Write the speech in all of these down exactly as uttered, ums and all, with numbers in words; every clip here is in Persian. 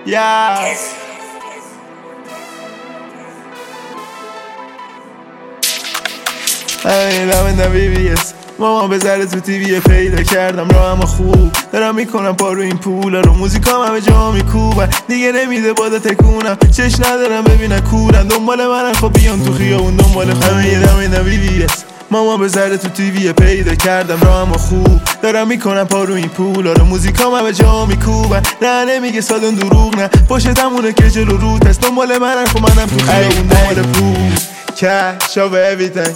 Yes. همین بی بی اس ماما بذاره تو تیوی پیدا کردم راهم خوب دارم میکنم پا رو این پولا رو موزیکام همه جا میکوبن دیگه نمیده بادا تکونم چش ندارم ببینن کورن دنبال منن خب بیان تو خیابون دنبال همه همین بی بی اس ماما بذاره تو تیوی پیدا کردم راهم خوب دارم میکنم پا رو این پولا رو موزیکام همه جا میکوبن نه نمیگه سادن دروغ نه پشتمونه که جلو روت است دنبال منن خب منم تو خیابون دنبال پول cash over everything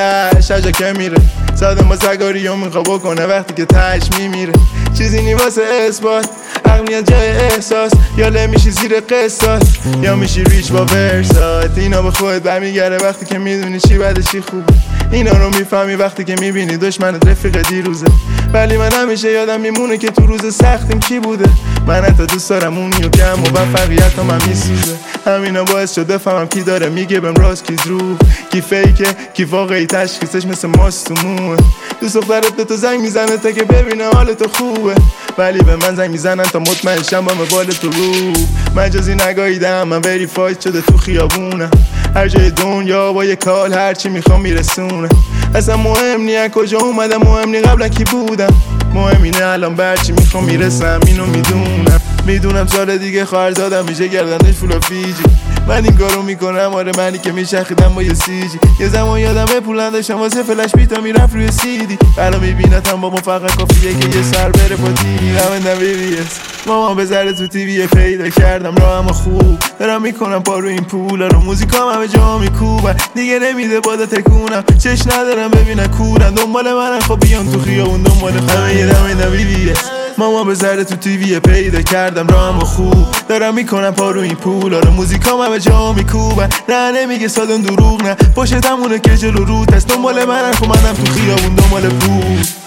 لش اجا که میره ساده ما سگاری و میخوا بکنه وقتی که تش میمیره چیزی نی واسه اثبات عقل میاد جای احساس یا لمیشی زیر قصاص یا میشی ریچ با ورسات اینا به خودت برمیگره وقتی که میدونی چی بده چی خوبه اینا رو میفهمی وقتی که میبینی دشمنت رفیق دیروزه ولی من همیشه یادم میمونه که تو روز سختیم کی بوده من حتی دوست دارم اونی و کم و موفقیت هم, هم میسوزه همینا باعث شده فهمم کی داره میگه بهم راست کی دروغ کی فیکه کی واقعی تشخیصش مثل ماست تو موه دوست دخترت به تو زنگ میزنه تا که ببینه حال تو خوبه ولی به من زنگ میزنن تا مطمئن شم با موبایل تو رو مجازی نگاهیدم من وریفاید شده تو خیابونم هر جای دنیا با یه کال هرچی میخوام میرسونه اصلا مهم نی کجا اومدم مهم نی قبلا کی بودم مهم اینه الان برچی میخوام میرسم اینو میدونم میدونم سال دیگه خواهر زادم میشه گردنش فولا فیجی من این کارو میکنم آره منی که میشخیدم با یه سیجی یه زمان یادمه پولن داشتم واسه فلش بیتا میرفت روی سیدی الان میبینتم با فقط کافیه که یه سر بره با تیوی همین بی بی اس ماما بذاره تو تیوی پیدا کردم راهم خوب دارم میکنم پا رو این پولا رو موزیکام همه جا میکوبن دیگه نمیده بادا تکونم چش ندارم ببینن کورن دنبال منن خب بیان تو خیابون دنبال همه همین بی بی اس ماما بذاره تو تیوی پیدا کردم راهم خوب دارم میکنم پا رو این پولا رو موزیکام همه جا میکوبن نه نمیگه سادن دروغ نه پشتمونه که جلو روت است دنبال منن خب منم تو خیابون دنبال پول